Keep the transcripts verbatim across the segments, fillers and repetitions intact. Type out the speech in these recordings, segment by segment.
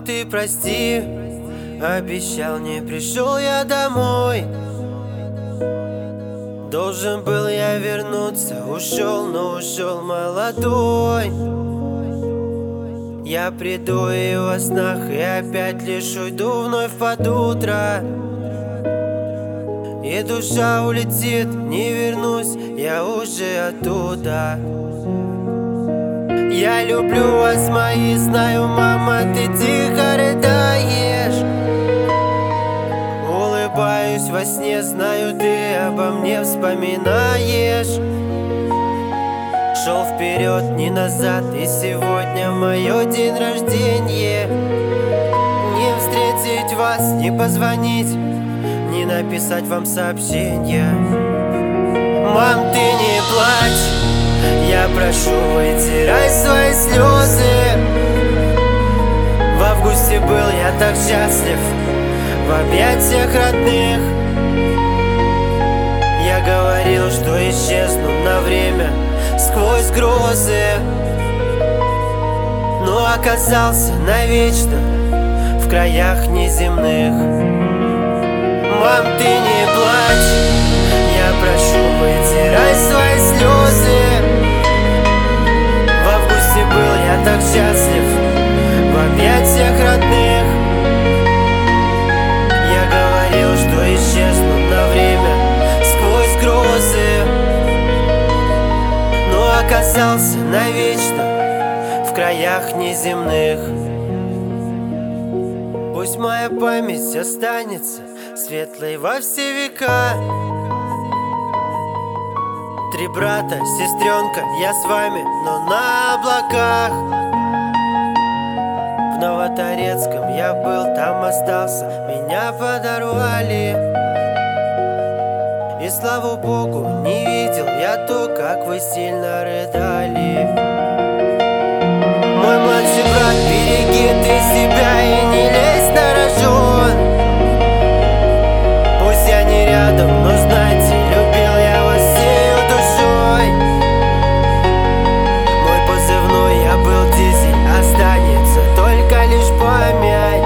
ты прости, обещал, не пришел я домой. Должен был я вернуться, ушел, но ушел молодой. Я приду и во снах, и опять лишь уйду вновь под утро. И душа улетит, не вернусь, я уже оттуда. Я люблю вас, мои, знаю, мама, ты тихо рыдаешь. Улыбаюсь во сне, знаю, ты обо мне вспоминаешь. Шел вперед, не назад, и сегодня мое день рождения. Не встретить вас, не позвонить, не написать вам сообщение. Мам, ты не плачь, я прошу, вытирай свои слезы. В августе был я так счастлив, в объятиях родных. Я говорил, что исчезну на время сквозь грозы, но оказался навечно в краях неземных. Мам, ты не плачь, я прошу, вытирай свои слезы. В августе был я так счастлив, в объятиях родных. Я говорил, что исчезну на время сквозь грозы, но оказался навечно в краях неземных. Пусть моя память останется светлой во все века. Три брата, сестренка, я с вами, но на облаках. В Новоторецком я был, там остался, меня подорвали. И слава Богу, не видел я то, как вы сильно рыдали. Мой младший брат, береги ты себя и не лезь на рожон. Пусть я не рядом, но знайте, любил я вас всею душой. Мой позывной, я был дизель, останется только лишь память.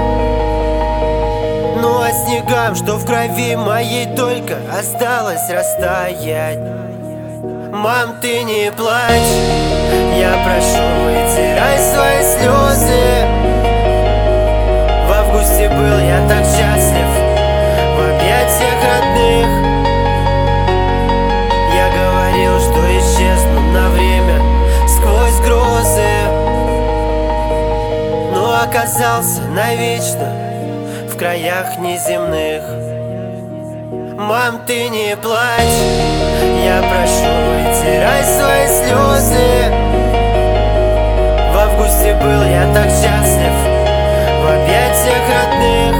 Ну а снегам, что в крови моей, только осталось растаять. Мам, ты не плачь, я прошу, вытирай свои слезы. В августе был я так счастлив, в объятиях родных. Я говорил, что исчезну на время сквозь грозы, но оказался навечно в краях неземных. Мам, ты не плачь, я прошу, вытирай свои слезы. В августе был я так счастлив, в объятиях родных.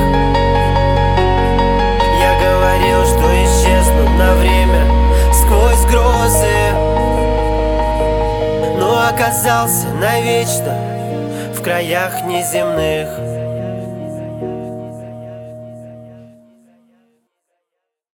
Я говорил, что исчезну на время сквозь грозы, но оказался навечно в краях неземных.